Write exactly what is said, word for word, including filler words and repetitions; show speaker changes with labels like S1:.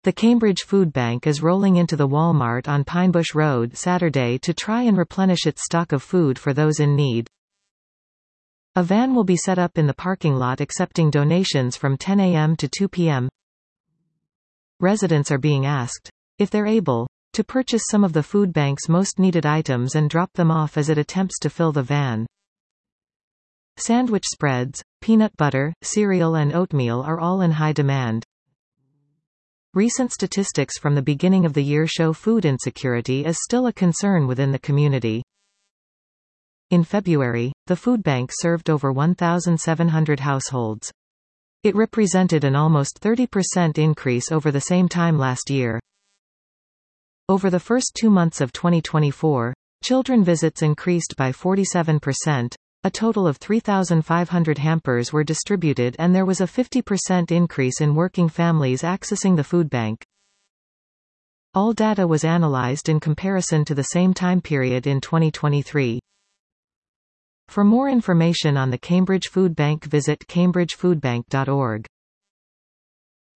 S1: The Cambridge Food Bank is rolling into the Walmart on Pinebush Road Saturday to try and replenish its stock of food for those in need. A van will be set up in the parking lot accepting donations from ten A M to two P M Residents are being asked, if they're able, to purchase some of the food bank's most needed items and drop them off as it attempts to fill the van. Sandwich spreads, peanut butter, cereal and oatmeal are all in high demand. Recent statistics from the beginning of the year show food insecurity is still a concern within the community. In February, the food bank served over one thousand seven hundred households. It represented an almost thirty percent increase over the same time last year. Over the first two months of twenty twenty-four, children visits increased by forty-seven percent. A total of three thousand five hundred hampers were distributed and there was a fifty percent increase in working families accessing the food bank. All data was analyzed in comparison to the same time period in twenty twenty-three. For more information on the Cambridge Food Bank, visit cambridge food bank dot org.